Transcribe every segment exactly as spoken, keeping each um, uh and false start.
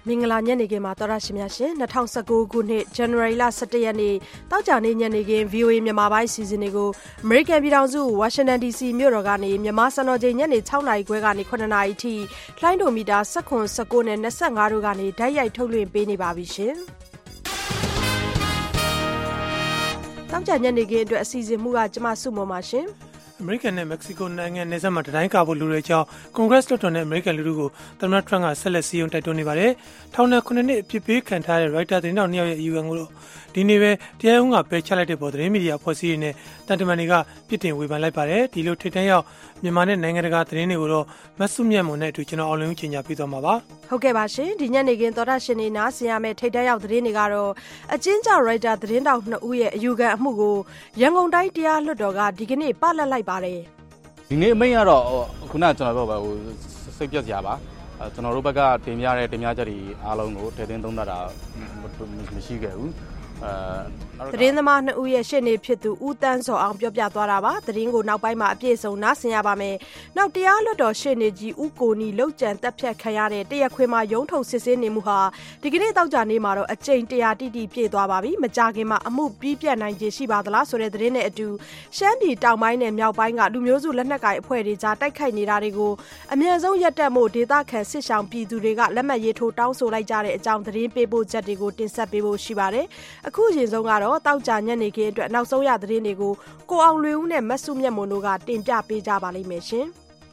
မင်္ဂလာညနေခင်းမှာတော်ရရှိများရှင်၂၀၁၉ခုနှစ်ဇန်နဝါရီလ၁၁ရက်နေ့တောက်ကြနေ့ညနေခင်း ဗီအိုအေ မြန်မာပိုင်းစီစဉ်တွေကိုအမေရိကန်ပြည်ထောင်စုဝါရှင်တန်ဒီစီမြို့တော်ကနေမြန်မာစံတော်ချိန်ညနေ၆နာရီခွဲကနေ၇နာရီထိလိုင်းဒိုမီတာ၁၇ ၁၉နဲ့၂၅တို့ကနေဓာတ်ရိုက်ထုတ်လွှင့်ပေးနေပါပြီရှင်တောက်ကြညနေခင်းအတွက်အစီအစဉ်မှုကကျမစုမော်ပါရှင်အမေရိကန်နဲ့မက္ကဆီကိုနိုင်ငံနယ်စပ်မှာတတိုင်းကာဖို့လူတွေကြောင်းကွန်ဂရက်လွှတ်တော်နဲ့အမေရိကန်လူထုကိုသမ္မတထရန့်ကဆက်လက်စည်းရုံးတိုက်တွန်းနေပါတယ်။ထောင်ဒဏ်ခုနှစ်နှစ်အပြစ်ပေးခံထားတဲ့ရိုက်တာသတင်းတောက်နှစ်ယောက်ရဲ့အယူခံကိုတော့ဒီနေ့ပဲတရားရုံးကပယ်ချလိုက်တဲ့ပေါ်သတင်းမီဒီယာအဖွဲ့အစည်းတွေနဲ့တန်တမန်တွေကပြစ်တင်ဝေဖန်လိုက်ပါတယ်။ဒီလိုထိတ်တန့်ရောက်မြန်မာနဲ့နိုင်ငံတကာသတင်းတွေကိုတော့မဆုမြတ်မွန်နဲ့အတူကျွန်တော်အောင်လင်းဦးချိန်ညာပြသွားမှာပါ။ဟုတ်ကဲ့ပါရှင်ဒီညနေခင်းသောတာရှင်နေနားဆင်ရမယ့်ထိတ်တန့်ရောက်သတင်းတွေကတော့အကျဉ်းချရိုက်တာသတင်းတောက်နှစ်ဦးရဲ့အယူခံအမှုကိုရန်ကုန်တိုင်းတရားလွှတ်တော်ကဒီကနေ့ပလတ်လိုက်ပါတယ်။ဒီနေ့အမိန့်ကတော့ခုနကကျွန်တော်ပြောပါဟိုစိတ်ပြက်စရာပါအဲကျွန်တော်တို့ဘက်ကတင်ပြတဲ့တင်ပြချက်တွေအားလုံးကိုထည့်သွင်းသုံးသပ်တာမရှိခဲ့ဘူးအဲသတင်းသမားနှစ်ဦးရဲ့ရှေ့နေဖြစ်သူဦးတန်းစောအောင်ပြောပြသွားတာပါသတင်းကိုနောက်ပိုင်းမှာအပြည့်စုံနားဆင်ရပါမယ်နောက်တရားလွှတ်တော်ရှေ့နေကြီးဦးကိုနီလောက်ကျန်တက်ဖြတ်ခံရတဲ့တရက်ခွေမှာရုံးထုတ်စစ်ဆေးနေမှုဟာဒီကနေ့တောက်ကြနေ့မှာတော့အကြိမ်တရာတိတိပြည့်သွားပါပြီမကြခင်မှာအမှုပြီးပြတ်နိုင်ခြေရှိပါသလားဆိုတဲ့သတင်းနဲ့အတူရှမ်းပြည်တောင်ပိုင်းနဲ့မြောက်ပိုင်းကလူမျိုးစုလက်နက်ကိုင်အဖွဲ့တွေကြားတိုက်ခိုက်နေတာတွေကိုအမြန်ဆုံးရပ်တန့်ဖို့ဒေသခံစစ်ဆောင်ပြည်သူတွေကလက်မှတ်ရေးထိုးတောင်းဆိုလိုက်ကြတဲ့အကြောင်းသတင်းပေးပို့ချက်တွေကိုတင်ဆက်ပေးဖို့ရှိပါတယ်အခုရင်ဆုံးကတော့တောက်ကြညနေခင်းအတွက်နောက်ဆုံးရသတင်းတွေကိုကိုအောင်လွေဦးနဲ့မဆုမြတ်မွန်တို့ကတင်ပြပေးကြပါလိမ့်မယ်ရှင်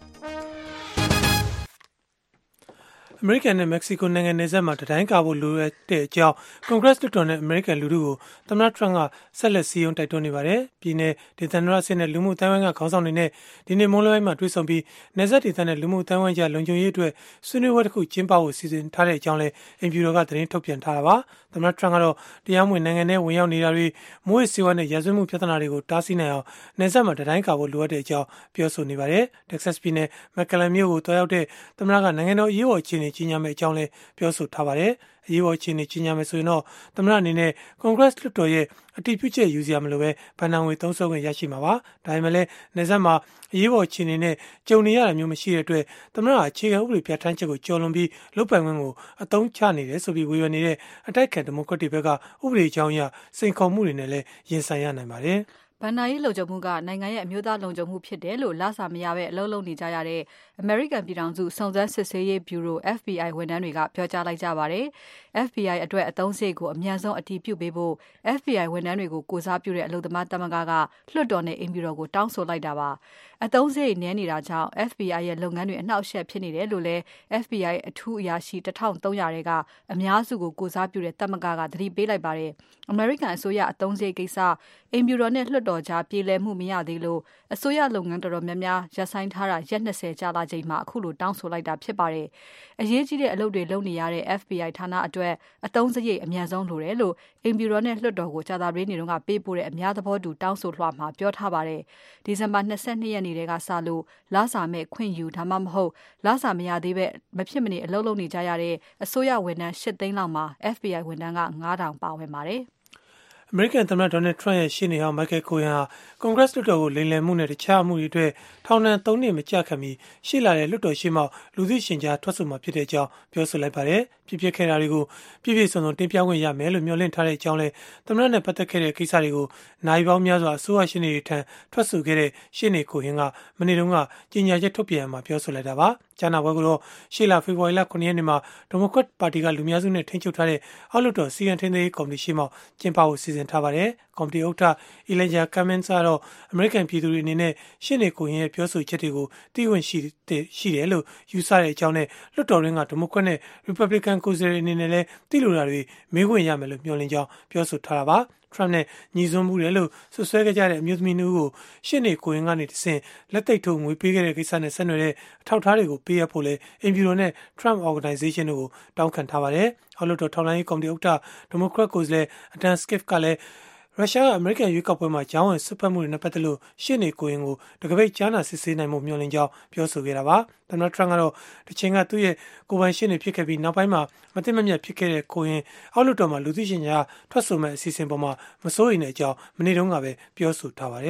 အမေရိကန်နဲ့မက္ကဆီကိုနိုင်ငံနယ်စပ်မှာတတိုင်းကာဖို့လိုတဲ့အကြောင်းကွန်ဂရက်လွှတ်တော်နဲ့အမေရိကန်လူထုကိုသမ္မတထရန့်ကဆက်လက်စည်းရုံးတိုက်တွန်းနေပါတယ်။ပြည်내ဒေသန္တရစစ်နဲ့လူမှုတန်းဝိုင်းကခေါင်းဆောင်တွေနဲ့ဒီနေ့မွန်းလွဲပိုင်းမှာတွေ့ဆုံပြီးနယ်စပ်ဒေသနဲ့လူမှုတန်းဝိုင်းကြားလုံခြုံရေးအတွက်ဆွေးနွေးပွဲတစ်ခုကျင်းပဖို့စီစဉ်ထားတဲ့အကြောင်းလည်းအင်ဖြူတော်ကသတင်းထုတ်ပြန်ထားတာပါ။သမ္မတထရန့်ကတော့တရားမဝင်နိုင်ငံထဲဝင်ရောက်နေတာတွေမွေးစေဝါနဲ့ရာဇဝတ်မှုပြဿနာတွေကိုတားဆီးနိုင်အောင်နယ်စပ်မှာတတိုင်းကာဖို့လိုအပ်တဲ့အကြောင်းပြောဆိုနေပါတယ်။တက်ဆက်ပြည်နယ်မက်ကလန်မြို့ကိုတွားရောက်တဲ့သမ္မတကနိုင်ငံတော်အရေးပေါ်အခြေအနေကြီးညာမယ့်အကြောင်းလည်းပြောဆိုထားပါတယ်။အရေးပေါ်အခြေအနေကြီးညာမယ်ဆိုရင်တော့သမ္မတအနေနဲ့ကွန်ဂရက်လွှတ်တော်ရဲ့အတည်ပြုချက်ယူစရာမလိုပဲဘဏ္ဍာငွေသုံးစွဲခွင့်ရရှိမှာပါ။ဒါပေမဲ့လည်းနယ်စပ်မှာအရေးပေါ်အခြေအနေနဲ့ကြုံနေရတာမျိုးမရှိတဲ့အတွက်သမ္မတအခြေခံဥပဒေပြဋ္ဌာန်းချက်ကိုကျော်လွန်ပြီးလုပ်ပိုင်ခွင့်ကိုအသုံးချနေတယ်ဆိုပြီးဝေဖန်နေတဲ့အတိုက်အခံဒီမိုကရက်တွေဘက်ကဥပဒေအကြောင်းအရစိန်ခေါ်မှုတွေနဲ့လည်းရင်ဆိုင်ရနိုင်ပါတယ်။ဘဏ္ဍာရေးလုံခြုံမှုကနိုင်ငံရဲ့အမျိုးသားလုံခြုံမှုဖြစ်တယ်လို့လစာမရပဲအလုပ်လုပ်နေကြရတဲ့ American ပြည်ထောင်စုစုံစမ်းစစ်ဆေးရေးဗျူရို F B I ဝန်ထမ်းတွေကပြောကြားလိုက်ကြပါတယ်။ F B I အတွက်အသုံးစရိတ်ကိုအမြန်ဆုံးအတည်ပြုပေးဖို့ F B I ဝန်ထမ်းတွေကိုကိုစားပြုတဲ့အလုပ်သမားသမဂ္ဂကလွှတ်တော်နဲ့အင်ဖြူတော်ကိုတောင်းဆိုလိုက်တာပါ။အသုံးစရိတ်နည်းနေတာကြောင့် F B I ရဲ့လုပ်ငန်းတွေအနှောက်အယှက်ဖြစ်နေတယ်လို့လည်း F B I အထူးအရာရှိတစ်ထောင်သုံးရာတွေကအများစုကိုကိုစားပြုတဲ့သမဂ္ဂကသတိပေးလိုက်ပါတယ်။ American အစိုးရအသုံးစရိတ်ကိစ္စအင်ဖြူတော်နဲ့လွှတ်တော်ကြားပြေလည်မှုမရသေးလို့အစိုးရလုပ်ငန်းတော်တော်များများရပ်ဆိုင်းထားတာရက်၂၀ကြာလာချိန်မှာအခုလိုတောင်းဆိုလိုက်တာဖြစ်ပါတယ်။အရေးကြီးတဲ့အလုပ်တွေလုပ်နေရတဲ့ F B I ဌာနအတွက်အသုံးစရိတ်အများဆုံးလိုတယ်လို့အင်ဖြူတော်နဲ့လွှတ်တော်ကိုကြာသပတေးနေ့တုန်းကပေးပို့တဲ့အများသဘောတူတောင်းဆိုလွှာမှာပြောထားပါတယ်။ဒီဇင်ဘာ၂၂ရက်နေ့တည်းကစလို့လစာမဲ့ခွင့်ယူဒါမှမဟုတ်လစာမရသေးပဲမဖြစ်မနေအလုပ်လုပ်နေကြရတဲ့အစိုးရဝန်ထမ်း၈သိန်းလောက်မှာ F B I ဝန်ထမ်းကငါးထောင်ပါဝင်ပါတယ်။အမေရိကန်သမ္မတဒေါ်နယ်ထရန့်ရဲ့ရှေ့နေဟောင်းမိုက်ကယ်ကိုယန်ဟာကွန်ဂရက်လွှတ်တော်ကိုလိမ်လည်မှုနဲ့တခြားအမှုတွေအတွက်ထောင်ဒဏ်သုံးနှစ်မကျခံမီရှေ့လာတဲ့လွှတ်တော်ရှေ့မှောက်လူသိရှင်ကြားထွက်ဆိုမှာဖြစ်တဲ့အကြောင်းပြောဆိုလိုက်ပါတယ်။ပြည့်ပြည့်ခဲ့တာတွေကိုပြည့်ပြည့်စုံစုံတင်ပြခွင့်ရမယ်လို့မျှော်လင့်ထားတဲ့အကြောင်းလဲသမ္မတနဲ့ပတ်သက်ခဲ့တဲ့ကိစ္စတွေကိုနိုင်ပေါင်းများစွာအစိုးရရှေ့နေတွေထံထွက်ဆိုခဲ့တဲ့ရှေ့နေကိုယန်ကမနေ့တုန်းကကြေညာချက်ထုတ်ပြန်မှာပြောဆိုလိုက်တာပါ။ကြားနာပွဲကတော့ရှေ့လာဖေဖော်ဝါရီလခုနှစ်ရက်နေ့မှာဒီမိုကရက်ပါတီကလူများစုနဲ့ထိန်းချုပ်ထားတဲ့အောက်လွှတ်တော်စီရင်ထင်းသေးကော်မတီရှေ့မှောက်ကျင်းပဖို့စီစဉ်ထားပါတယ်။ကော်မတီဥက္ကဋ္ဌအီလန်ဂျာကမ်မန်စ်ကတော့အမေရိကန်ပြည်သူတွေအနေနဲ့ရှေ့နေကိုရင်ရဲ့ပြောဆိုချက်တွေကိုသိဝင်ရှိရှိတယ်လို့ယူဆတဲ့အကြောင်းနဲ့လွှတ်တော်ရင်းကဒီမိုကရက်နဲ့ရီပတ်ဘလစ်ကန်ကိုယ်စားလှယ်အနေနဲ့လည်းသိလိုတာတွေမေးခွင့်ရမယ်လို့မျှော်လင့်ကြောင်းပြောဆိုထားတာပါ။ Trump နဲ့ညီစွန်းမှုတယ်လို့ဆွဆွဲခဲ့ကြတဲ့အမျိုးသမီးမျိုးကိုရှေ့နေကိုရင်ကနေတဆင့်လက်သိပ်ထိုးငွေပေးခဲ့တဲ့ကိစ္စနဲ့ဆက်နွယ်တဲ့အထောက်အထားတွေကိုပေးရဖို့လဲအင်ဖြူတော်နဲ့ Trump Organization တို့ကိုတောင်းခံထားပါတယ်။အောက်လွှတ်တော်ထောက်လှမ်းရေးကော်မတီဥက္ကဋ္ဌဒီမိုကရက်ကိုယ်စားလှယ်အဒမ်စကစ်ကလည်းရုရှားကအမေရိကန်ရွေးကောက်ပွဲမှာဂျောင်းဝင်စစ်ဖက်မှုတွေနဲ့ပတ်သက်လို့ရှေ့နေကိုရင်ကိုတကပိတ်ကြားနာစစ်ဆေးနိုင်မှုမျှော်လင့်ကြောင်းပြောဆိုခဲ့တာပါ။သမ္မတထရန့်ကတော့တစ်ချိန်ကသူ့ရဲ့ကိုယ်ပိုင်ရှေ့နေဖြစ်ခဲ့ပြီးနောက်ပိုင်းမှာမသိမမြတ်ဖြစ်ခဲ့တဲ့ကိုရင်အောက်လွှတ်တော်မှာလူသိရှင်ကြားထွက်ဆိုမဲ့အစီအစဉ်ပေါ်မှာမစိုးရိမ်တဲ့အကြောင်းမနေ့တုန်းကပဲပြောဆိုထားပါတယ်။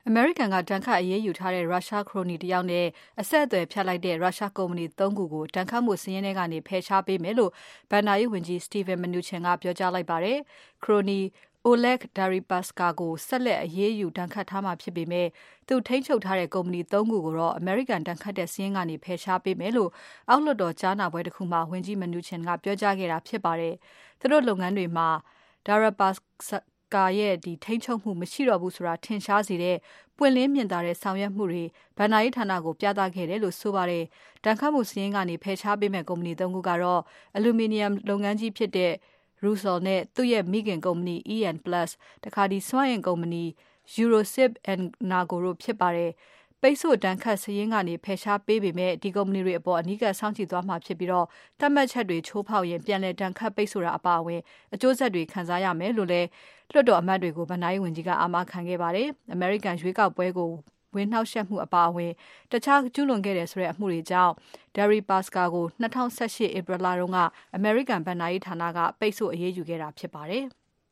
အမေရိကန်ကတန်ခတ်အရေးယူထားတဲ့ရုရှားခရိုနီတယောက်နဲ့အဆက်အသွယ်ဖြတ်လိုက်တဲ့ရုရှားကုမ္ပဏီသုံးခုကိုတန်ခတ်မှုစည်းရင်းထဲကနေဖယ်ရှားပေးမယ်လို့ဘဏ္ဍာရေးဝန်ကြီး Steven Mnuchin ကပြောကြားလိုက်ပါတယ်။ခရိုနီ Oleg Deripaska ကိုဆက်လက်အရေးယူတန်ခတ်ထားမှာဖြစ်ပေမဲ့သူထိန်းချုပ်ထားတဲ့ကုမ္ပဏီသုံးခုကိုတော့ American တန်ခတ်တဲ့စည်းရင်းကနေဖယ်ရှားပေးမယ်လို့အောက်လွှတ်တော်ကြားနာပွဲတစ်ခုမှာဝန်ကြီး Mnuchin ကပြောကြားခဲ့တာဖြစ်ပါတယ်။သူတို့လုပ်ငန်းတွေမှာ Deripaska ရဲ့ဒီထိန်းချုပ်မှုမရှိတော့ဘူးဆိုတာထင်ရှားစေတဲ့ပွင့်လင်းမြင်သာတဲ့ဆောင်ရွက်မှုတွေဘဏ္ဍာရေးဌာနကိုပြသခဲ့တယ်လို့ဆိုပါတယ်။တန်ခတ်မှုစည်းရင်းကနေဖယ်ရှားပေးမဲ့ကုမ္ပဏီသုံးခုကတော့အလူမီနီယံလုပ်ငန်းကြီးဖြစ်တဲ့Rusal နဲ့သူ့ရဲ့မိခင်ကုမ္ပဏီ E N Plus တခါဒီစွမ်းအင်ကုမ္ပဏီ Eurosip and Nago တို့ဖြစ်ပါတယ်။ပိတ်ဆို့တန်ခတ်စည်းရင်းကနေဖယ်ရှားပေးပေမဲ့ဒီကုမ္ပဏီတွေအပေါ်အနီးကပ်စောင့်ကြည့်သွားမှာဖြစ်ပြီးတော့သတ်မှတ်ချက်တွေချိုးဖောက်ရင်ပြန်လည်တန်ခတ်ပိတ်ဆို့တာအပါအဝင်အကျိုးဆက်တွေခံစားရမယ်လို့လည်းလွှတ်တော်အမတ်တွေကိုဗဏ္ဍာရေးဝန်ကြီးကအာမခံခဲ့ပါတယ်။ American ရွေးကောက်ပွဲကိုဝင်နှောက်ယှက်မှုအပါအဝင်တခြားကျူးလွန်ခဲ့တဲ့ဆိုတဲ့အမှုတွေကြောင့် Deripaska ကို၂၀၁၈ ဧပြီလတုန်းက American ဘဏ္ဍာရေးဌာနကပိတ်ဆို့အရေးယူခဲ့တာဖြစ်ပါတယ်။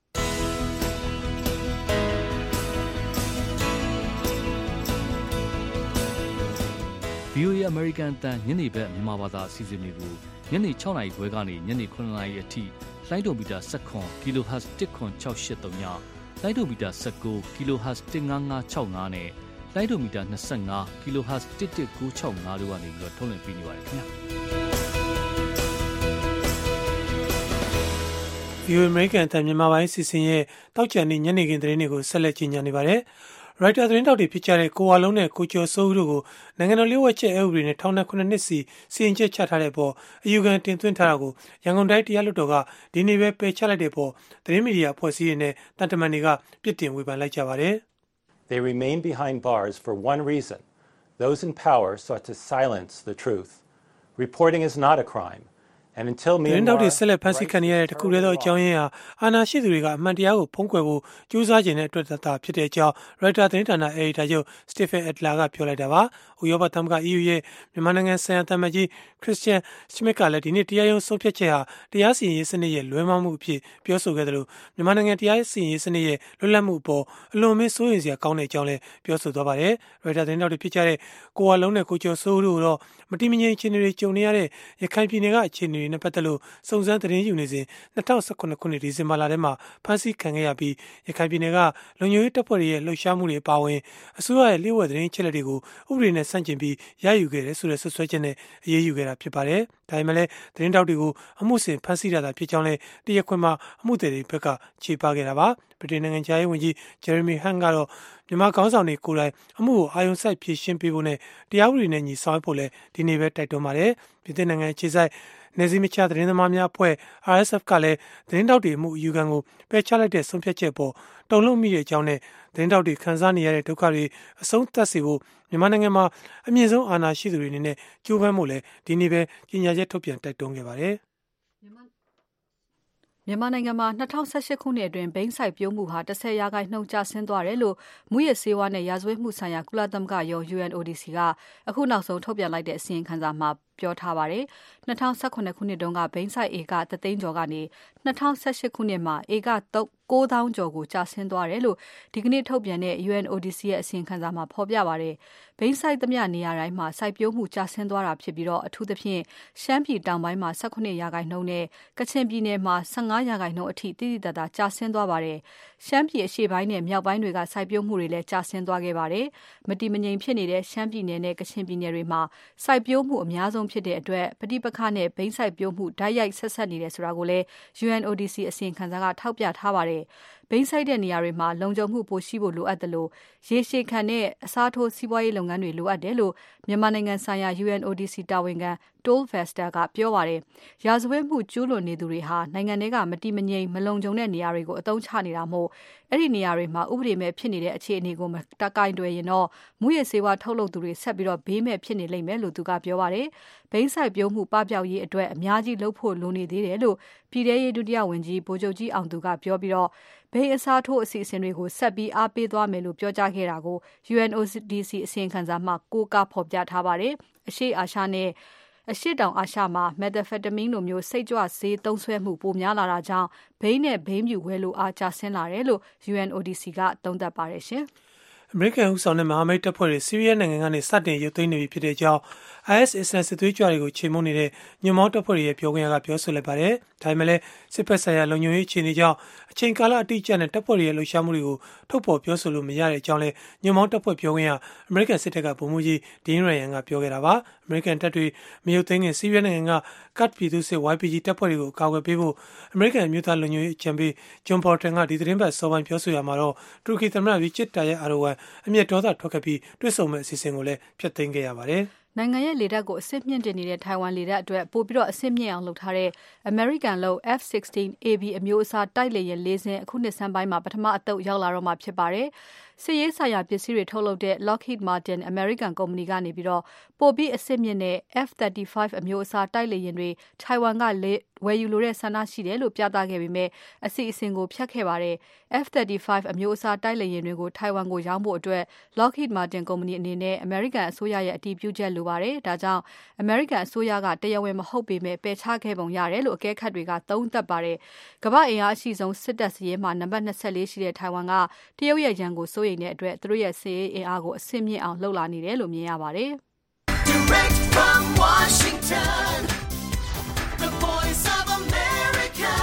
ဗွီအိုအေ American အသံညနေဘက်မြန်မာဘာသာအစီအစဉ်တွေကိုညနေ၆နာရီခွဲကနေညနေ၇နာရီအထိလိုင်းဒိုမီတာ၁၇ kilohertz ၁ခွန်၆၈၃ညလိုင်းဒိုမီတာ၁၉ kilohertz ၁၅၅၆၅နဲ့လိုင်းဒိုမီတာ၂၅ kilohertz ၁၁၉၆၅တို့ကနေပြီးတော့ထုတ်လွှင့်ပေးနေပါတယ်ခင်ဗျာဗွီအိုအေ American အသံမြန်မာပိုင်းစီစဉ်ရဲ့တောက်ချန်နေ့ညနေခင်းသတင်းတွေကိုဆက်လက်ကြီးညာနေပါတယ်။ Reuters သတင်းတောက်တွေဖြစ်ကြတဲ့ကိုဝါလုံးနဲ့ကိုကျော်စိုးဦးတို့ကိုနိုင်ငံတော်လျှို့ဝှက်ချက်အဥပဒေနဲ့ထောင်ဒဏ်၇နှစ်စီစီရင်ချက်ချထားတဲ့အပေါ်အယူခံတင်သွင်းထားတာကိုရန်ကုန်တိုင်းတရားလွှတ်တော်ကဒီနေ့ပဲပယ်ချလိုက်တဲ့အပေါ်သတင်းမီဒီယာအဖွဲ့အစည်းတွေနဲ့တန်တမန်တွေကပြစ်တင်ဝေဖန်လိုက်ကြပါတယ်။ They remain behind bars for one reason. Those in power sought to silence the truth. Reporting is not a crime. And until Myanmar သတင်းတောက်တွေဆက်လက်ဖန်ဆီးခံရတဲ့တခုတည်းသောအကြောင်းရင်းဟာအာဏာရှိသူတွေကအမှန်တရားကိုဖုံးကွယ်ဖို့ကြိုးစားခြင်းတဲ့အတွက်သာဖြစ်တဲ့အကြောင်း Reuters သတင်းဌာနအယ်ဒီတာချုပ် Stephen Adler ကပြောလိုက်တာပါ။ဥရောပသမဂ္ဂ E U ရဲ့မြန်မာနိုင်ငံဆိုင်ရာသံအမတ်ကြီး Christian Schmidt ကလည်းဒီနေ့တရားရုံးဆုံးဖြတ်ချက်ဟာတရားစီရင်ရေးစနစ်ရဲ့လွဲမှားမှုအဖြစ်ပြောဆိုခဲ့တယ်လို့မြန်မာနိုင်ငံတရားစီရင်ရေးစနစ်ရဲ့လွတ်လပ်မှုအပေါ်အလွန်အမင်းစိုးရိမ်စရာကောင်းတဲ့အကြောင်းလည်းပြောဆိုသွားပါတယ်။ Reuters သတင်းတောက်တွေဖြစ်ကြတဲ့ကိုဝါလုံးနဲ့ကိုကျော်စိုးဦးတို့တော့မတိမငြိမ်အခြေအနေတွေကြုံနေရတဲ့ရခိုင်ပြည်နယ်ကအခြေအနေတွေနဲ့ပတ်သက်လို့စုံစမ်းသတင်းယူနေစဉ်၂၀၁၇ခုနှစ်ဒီဇင်ဘာလထဲမှာဖမ်းဆီးခံခဲ့ရပြီးရခိုင်ပြည်နယ်ကလုံခြုံရေးတပ်ဖွဲ့တွေရဲ့လှုပ်ရှားမှုတွေအပါအဝင်အစိုးရရဲ့လျှို့ဝှက်သတင်းအချက်အလက်တွေကိုဥပဒေနဲ့ဆန့်ကျင်ပြီးရယူခဲ့တယ်ဆိုတဲ့ဆွဆွဲချက်နဲ့အရေးယူခဲ့တာဖြစ်ပါတယ်။ဒါပေမဲ့လည်းသတင်းတောက်တွေကိုအမှုဆင်ဖမ်းဆီးတာသာဖြစ်ကြောင်းလည်းတရားခွင်မှာအမှုတွေဘက်ကခြေပခဲ့တာပါ။ဗြိတိန်နိုင်ငံခြားရေးဝန်ကြီး Jeremy Hunt ကတော့မြန်မာခေါင်းဆောင်တွေကိုယ်တိုင်အမှုကိုအာရုံစိုက်ဖြေရှင်းပေးဖို့နဲ့တရားဥပဒေနဲ့ညီဆောင်ရွက်ဖို့လည်းဒီနေ့ပဲတိုက်တွန်းပါတယ်။ပြည်ထောင်နိုင်ငံခြေဆိုင်နယ်စည်းမခြားသတင်းသမားများအဖွဲ့ R S F ကလည်းသတင်းတောက်တွေအမှုအယူခံကိုပယ်ချလိုက်တဲ့ဆုံးဖြတ်ချက်ပေါ်တုံ့လုံမိတဲ့အကြောင်းနဲ့သတင်းတောက်တွေခန်းစားနေရတဲ့ဒုက္ခတွေအဆုံးသတ်စေဖို့မြန်မာနိုင်ငံမှာအမြင့်ဆုံးအာဏာရှိသူတွေအနေနဲ့ကြိုးပမ်းဖို့လည်းဒီနေ့ပဲကြေညာချက်ထုတ်ပြန်တိုက်တွန်းခဲ့ပါတယ်။မြန်မာနိုင်ငံမှာ၂၀၁၈ခုနှစ်အတွင်းဘိန်းစိုက်ပျိုးမှုဟာ၁၀ရာခိုင်နှုန်းကျဆင်းသွားတယ်လို့မူးယစ်ဆေးဝါးနဲ့ရာဇဝတ်မှုဆိုင်ရာကုလသမဂ္ဂရုံး U N O D C ကအခုနောက်ဆုံးထုတ်ပြန်လိုက်တဲ့အစီရင်ခံစာမှာပြောထားပါတယ်။၂၀၁၇ခုနှစ်တုန်းကဘိန်းစိုက်ဧကတသိန်းကျော်ကနေ၂၀၁၈ခုနှစ်မှာဧက၉သောင်းကျော်ကိုကျဆင်းသွားတယ်လို့ဒီကနေ့ထုတ်ပြန်တဲ့ U N O D C ရဲ့အစီရင်ခံစာမှာဖော်ပြပါတယ်။ဘိန်းစိုက်သမျှနေရာတိုင်းမှာစိုက်ပျိုးမှုကျဆင်းသွားတာဖြစ်ပြီးတော့အထူးသဖြင့်ရှမ်းပြည်တောင်ပိုင်းမှာ၁၇ရာခိုင်နှုန်းနဲ့ကချင်ပြည်နယ်မှာ၁၅ရာခိုင်နှုန်းအထိတိတိတတ်တာကျဆင်းသွားပါတယ်။ရှမ်းပြည်အရှေ့ပိုင်းနဲ့မြောက်ပိုင်းတွေကစိုက်ပျိုးမှုတွေလည်းကျဆင်းသွားခဲ့ပါတယ်။မတည်မငြိမ်ဖြစ်နေတဲ့ရှမ်းပြည်နယ်နဲ့ကချင်ပြည်နယ်တွေမှာစိုက်ပျိုးမှုအများဆုံးဖြစ်တဲ့အတွက်ပဋိပက္ခနဲ့ဘိန်းစိုက်ပျိုးမှုဓာတ်ရိုက်ဆက်ဆက်နေတယ်ဆိုတာကိုလည်း U N O D C အစီရင်ခံစာကထောက်ပြထားပါတယ်။ဘိန်းစိုက်တဲ့နေရာတွေမှာလုံခြုံမှုပိုရှိဖို့လိုအပ်တယ်လို့ရေရှည်ခံတဲ့အစားထိုးစီးပွားရေးလုပ်ငန်းတွေလိုအပ်တယ်လို့မြန်မာနိုင်ငံဆိုင်ရာ U N O D C တာဝန်ခံ Toll Vester ကပြောပါတယ်။ရာဇဝတ်မှုကျူးလွန်နေသူတွေဟာနိုင်ငံတွေကမတည်မငြိမ်မလုံခြုံတဲ့နေရာတွေကိုအသုံးချနေတာမို့အဲ့ဒီနေရာတွေမှာဥပဒေမဲ့ဖြစ်နေတဲ့အခြေအနေကိုမတကိုင်တွယ်ရင်တော့မူရစ်ဆေးဝါးထုတ်လုပ်သူတွေဆက်ပြီးတော့ဘေးမဲ့ဖြစ်နေလိမ့်မယ်လို့သူကပြောပါတယ်။ဘိန်းစိုက်ပျိုးမှုပပျောက်ရေးအတွက်အများကြီးလုပ်ဖို့လိုနေသေးတယ်လို့ပြည်ထရေးဒုတိယဝန်ကြီးဗိုလ်ချုပ်ကြီးအောင်သူကပြောပြီးတော့ဘိန်းအစားထိုးအစီအစဉ်တွေကိုဆက်ပြီးအားပေးသွားမယ်လို့ပြောကြားခဲ့တာကို U N O D C အစီရင်ခံစာမှာကိုးကားဖော်ပြထားပါတယ်။အရှေ့အာရှနဲ့အရှေ့တောင်အာရှမှာ methamphetamine လိုမျိုးစိတ်ကြွဆေးသုံးစွဲမှုပိုများလာတာကြောင့်ဘိန်းနဲ့ဘိန်းဖြူဝယ်လိုအားကျဆင်းလာတယ်လို့ U N O D C ကသုံးသပ်ပါတယ်ရှင်။အမေရိကန်ဦးဆောင်တဲ့မဟာမိတ်တပ်ဖွဲ့တွေဆီးရီးယားနိုင်ငံကနေစတင်ရုပ်သိမ်းနေပြီဖြစ်တဲ့အကြောင်း အိုင်အက်စ် အစ္စလာမ်စစ်သွေးကြွတွေကိုချေမှုန်းနေတဲ့ညွန့်မောင်းတပ်ဖွဲ့တွေရဲ့ပြောခွင့်ရကပြောဆိုလိုက်ပါတယ်။ဒါပေမဲ့လည်းစစ်ဖက်ဆိုင်ရာလုံခြုံရေးအခြေအနေကြောင့်အချိန်ကာလအတိအကျနဲ့တပ်ဖွဲ့တွေရဲ့လှုပ်ရှားမှုတွေကိုထုတ်ဖော်ပြောဆိုလို့မရတဲ့အကြောင်းလည်းညွန့်မောင်းတပ်ဖွဲ့ပြောခွင့်ရအမေရိကန်စစ်တပ်ကဗိုလ်မှူးကြီးဒင်းရယန်ကပြောခဲ့တာပါ။အမေရိကန်တပ်တွေမရုပ်သိမ်းခင်ဆီးရီးယားနိုင်ငံကကတ်ပြည်သူစစ် ဝိုင် ပီ ဂျီ တပ်ဖွဲ့တွေကိုကာကွယ်ပေးဖို့အမေရိကန်အမျိုးသားလုံခြုံရေးအကြံပေးဂျွန်ဘော်တန်ကဒီသတင်းပတ်စောပိုင်းပြောဆိုရမှာတော့တူရကီသမ္မတရီချစ်တာယက်အာဒိုဝမ်အမျက်ဒေါသထွက်ခဲ့ပြီးတွေ့ဆုံမဲ့အစီအစဉ်ကိုလည်းဖျက်သိမ်းခဲ့ရပါတယ်။နိုင်ငံရဲ့လေတပ်ကိုအဆင့်မြင့်တင်နေတဲ့ထိုင်ဝမ်လေတပ်အတွက်ပို့ပြီးတော့အဆင့်မြင့်အောင်လုပ်ထားတဲ့ American လို့ F 16 A B အမျိုးအစားတိုက်လေယာဉ်လေးစင်းအခုနှစ်ဆန်းပိုင်းမှာပထမအသုတ်ရောက်လာတော့မှာဖြစ်ပါတယ်။စစ်ရေးဆိုင်ရာပစ္စည်းတွေထုတ်လုပ်တဲ့ Lockheed Martin American ကုမ္ပဏီကနေပြီးတော့ပို့ပြီးအဆင့်မြင့်တဲ့ F thirty-five အမျိုးအစားတိုက်လေယာဉ်တွေထိုင်ဝမ်ကဝယ်ယူလိုတဲ့ဆန္ဒရှိတယ်လို့ပြသခဲ့ပေမဲ့အစီအစဉ်ကိုဖျက်ခဲ့ပါတယ်။ F thirty-five အမျိုးအစားတိုက်လေယာဉ်တွေကိုထိုင်ဝမ်ကိုရောင်းဖို့အတွက် Lockheed Martin ကုမ္ပဏီအနေနဲ့ American အစိုးရရဲ့အတည်ပြုချက်လိုပါတယ်။ဒါကြောင့် American အစိုးရကတရားဝင်မဟုတ်ပေမဲ့ပယ်ချခဲ့ပုံရတယ်လို့အကဲခတ်တွေကသုံးသပ်ပါတယ်။ကမ္ဘာအင်အားအရှိဆုံးစစ်တပ်စည်းမှာနံပါတ်twenty-fourရှိတဲ့ထိုင်ဝမ်ကတရုတ်ရဲ့ရန်ကိုစိုးရိမ်တဲ့အတွက်သူတို့ရဲ့စစ်ရေးအင်အားကိုအဆင့်မြင့်အောင်လှုပ်လာနေတယ်လို့မြင်ရပါတယ်။ Direct from Washington, the voice of America,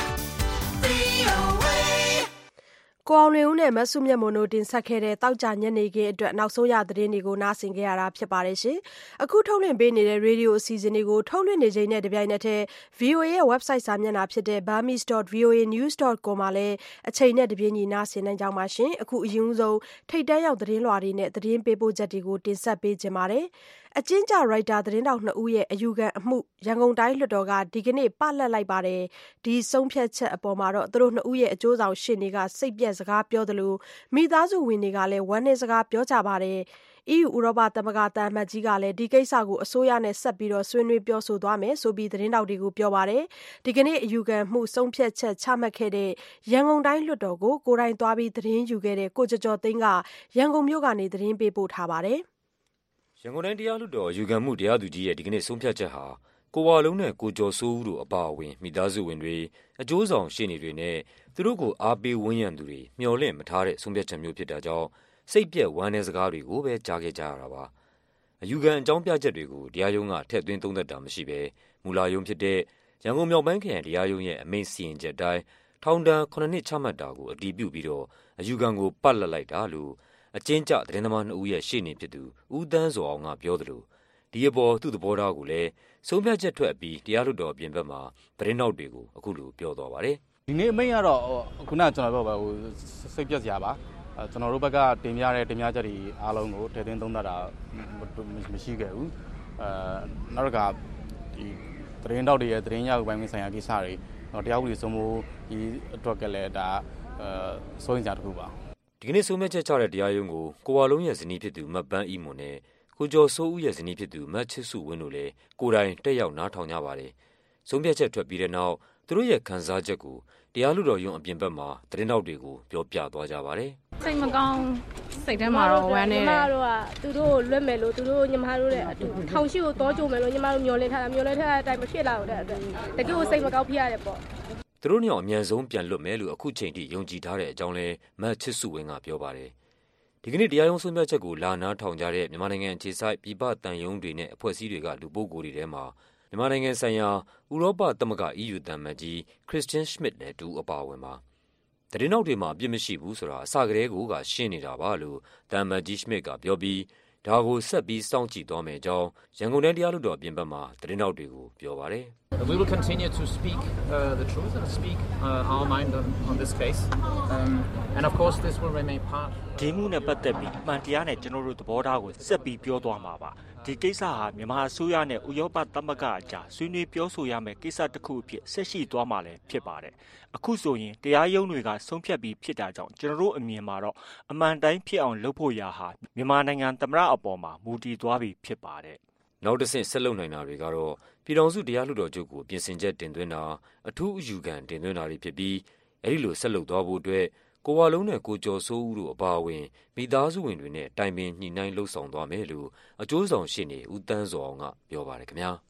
V O A ကိုအောင်လွင်ဦးနဲ့မဆုမြတ်မွန်တို့တင်ဆက်ခဲ့တဲ့တောက်ကြညနေခင်းအတွက်နောက်ဆုံးရသတင်းတွေကိုနားဆင်ကြရတာဖြစ်ပါတယ်ရှင်။အခုထုတ်လွှင့်ပေးနေတဲ့ရေဒီယိုအစီအစဉ်တွေကိုထုတ်လွှင့်နေချိန်နဲ့တပြိုင်နက်တည်း V O A ရဲ့ website စာမျက်နှာဖြစ်တဲ့ burmese dot v o a news dot com မှာလည်းအချိန်နဲ့တပြေးညီနားဆင်နိုင်ကြပါရှင်။အခုအရင်ဆုံးထိတ်တန့်ရောက်သတင်းလွှာတွေနဲ့သတင်းပေးပို့ချက်တွေကိုတင်ဆက်ပေးကြပါမယ်။အကျဉ်းကျရိုက်တာသတင်းတောက်နှစ်ဦးရဲ့အယူခံအမှုရန်ကုန်တိုင်းလွှတ်တော်ကဒီကနေ့ပလတ်လိုက်ပါတယ်။ဒီဆုံးဖြတ်ချက်အပေါ်မှာတော့သူတို့နှစ်ဦးရဲ့အကျိုးဆောင်ရှေ့နေကစိတ်ပြက်စကားပြောတယ်လို့မိသားစုဝင်တွေကလည်းဝမ်းနည်းစကားပြောကြပါတယ်။ အီးယူဥရောပသမဂ္ဂသံအမတ်ကြီးကလည်းဒီကိစ္စကိုအစိုးရနဲ့ဆက်ပြီးဆွေးနွေးပြောဆိုသွားမယ်ဆိုပြီးသတင်းတောက်တွေကိုပြောပါတယ်။ဒီကနေ့အယူခံမှုဆုံးဖြတ်ချက်ချမှတ်ခဲ့တဲ့ရန်ကုန်တိုင်းလွှတ်တော်ကိုကိုယ်တိုင်သွားပြီးသတင်းယူခဲ့တဲ့ကိုကျော်ကျော်သိန်းကရန်ကုန်မြို့ကနေသတင်းပေးပို့ထားပါတယ်။ရန်ကုန်တိုင်းတရားလွှတ်တော်အယူခံမှုတရားသူကြီးရဲ့ဒီကနေ့ဆုံးဖြတ်ချက်ဟာကိုဝါလုံးနဲ့ကိုကျော်စိုးဦးတို့အပါအဝင်မိသားစုဝင်တွေအကျိုးဆောင်ရှေ့နေတွေနဲ့သူတို့ကိုအားပေးဝန်းရံသူတွေမျှော်လင့်မထားတဲ့ဆုံးဖြတ်ချက်မျိုးဖြစ်တာကြောင့်စိတ်ပြက်ဝမ်းနည်းစကားတွေကိုပဲကြားခဲ့ကြရတာပါ။အယူခံအကြောင်းပြချက်တွေကိုတရားရုံးကထည့်သွင်းသုံးသပ်တာမရှိဘဲမူလရုံးဖြစ်တဲ့ရန်ကုန်မြောက်ပိုင်းခရိုင်တရားရုံးရဲ့အမိန့်စီရင်ချက်အတိုင်းထောင်ဒဏ်ခုနှစ်ချမှတ်တာကိုအတည်ပြုပြီးတော့အယူခံကိုပတ်လတ်လိုက်တာလို့အကျဉ်းကျသတင်းသမားနှစ်ဦးရဲ့ရှေ့နေဖြစ်သူဦးသန်းစောအောင်ကပြောသလိုဒီအပေါ်သူ့သဘောထားကိုလည်းဆုံးဖြတ်ချက်ထွက်ပြီးတရားလွှတ်တော်အပြင်ဘက်မှာသတင်းတောက်တွေကိုအခုလိုပြောသွားပါတယ်။ဒီနေ့အမိန့်ကတော့ခုနကကျွန်တော်ပြောပါဟိုစိတ်ပြက်စရာပါ။ကျွန်တော်တို့ဘက်ကတင်ပြတဲ့တင်ပြချက်တွေအားလုံးကိုထည့်သွင်းသုံးသပ်တာမရှိခဲ့ဘူး။အဲနောက်တစ်ခါဒီသတင်းတောက်တွေရဲ့သတင်းရယူပိုင်းဆိုင်ရာကိစ္စတွေတော့တရားဥပဒေစိုးမိုးဒီအတွက်ကလည်းဒါအဲစိုးရင်စရာတစ်ခုပါ။ဒီကနေ့ဆုံးဖြတ်ချက်ချတဲ့တရားရုံးကိုကိုဝါလုံးရဲ့ဇနီးဖြစ်သူမတ်ပန်းအီမွန်နဲ့ကိုကျော်စိုးဦးရဲ့ဇနီးဖြစ်သူမတ်ချစ်စုဝင်းတို့လည်းကိုယ်တိုင်တက်ရောက်နားထောင်ကြပါတယ်။ဆုံးဖြတ်ချက်ထွက်ပြီးတဲ့နောက်သူတို့ရဲ့ခံစားချက်ကိုတရားလွှတ်တော်ရုံးအပြင်ဘက်မှာသတင်းတောက်တွေကိုပြောပြသွားကြပါတယ်။စိတ်မကောင်းစိတ်ထဲမှာတော့ဝမ်းနေတယ်။ညီမတို့ကသူတို့လွတ်မယ်လို့သူတို့ညီမတို့လည်းအတူထောင်ရှိကိုတောကြုံမယ်လို့ညီမတို့မျှော်လင့်ထားတာမျှော်လင့်ထားတဲ့အတိုင်းမဖြစ်လာတော့တဲ့အတွက်တကယ်ကိုစိတ်မကောင်းဖြစ်ရတယ်ပေါ့။သူတို့ညောင်အမြန်ဆုံးပြန်လွတ်မယ်လို့အခုချိန်ထိယုံကြည်ထားတဲ့အကြောင်းလဲမတ်ချစ်စုဝင်းကပြောပါတယ်။ဒီကနေ့တရားရုံးဆုံးဖြတ်ချက်ကိုလာနားထောင်ကြတဲ့မြန်မာနိုင်ငံအခြေစိုက်ပြည်ပတန်ယုံတွေနဲ့အဖွဲ့အစည်းတွေကလူပုဂ္ဂိုလ်တွေထဲမှာမြန်မာနိုင်ငံဆိုင်ရာဥရောပသမဂ္ဂ E U သံအမတ်ကြီးခရစ်စတင်ရှမစ်နဲ့တူအပါအဝင်ပါသတင်းတောက်တွေမှာအပြစ်မရှိဘူးဆိုတာအစကတည်းကရှင်းနေတာပါလို့သံအမတ်ကြီးရှမစ်ကပြောပြီးဒါကိုဆက်ပြီးစောင့်ကြည့်သွားမယ်ကြောင်းရန်ကုန်တိုင်းတရားလွှတ်တော်အပြင်ဘက်မှာသတင်းတောက်တွေကိုပြောပါတယ် We will continue to speak uh, the truth and speak uh, our mind on, on this case. Um, and of course this will remain part. ဒီမှုနဲ့ပတ်သက်ပြီးမှန်တရားနဲ့ကျွန်တော်တို့သဘောထားကိုဆက်ပြီးပြောသွားမှာပါ။ဒီကိစ္စဟာမြန်မာအစိုးရနဲ့ဥရောပသမဂ္ဂအကြားဆွေးနွေးပြောဆိုရမယ့်ကိစ္စတစ်ခုအဖြစ်ဆက်ရှိသွားမှာလည်းဖြစ်ပါတယ်။အခုဆိုရင်တရားရုံးတွေကဆုံးဖြတ်ပြီးဖြစ်တာကြောင့်ကျွန်တော်တို့အမြင်မှာတော့အမှန်တိုင်းဖြစ်အောင်လုပ်ဖို့ရာဟာမြန်မာနိုင်ငံသမ္မတအပေါ်မှာမူတည်သွားပြီးဖြစ်ပါတယ်။နောက်တစ်ဆင့်ဆက်လုပ်နိုင်တာတွေကတော့ပြည်ထောင်စုတရားလွှတ်တော်ချုပ်ကိုပြင်ဆင်ချက်တင်သွင်းတာအထူးအယူခံတင်သွင်းတာတွေဖြစ်ပြီးအဲဒီလိုဆက်လုပ်သွားဖို့အတွက်ကိုဝါလုံးနဲ့ကိုကျော်စိုးဦးတို့အပါအဝင်မိသားစုဝင်တွေနဲ့တိုင်ပင်ညှိနှိုင်းလှုပ်ဆောင်သွားမယ်လို့အကျိုးဆောင်ရှေ့နေဦးတန်းစောအောင်ကပြောပါတယ်ခင်ဗျာ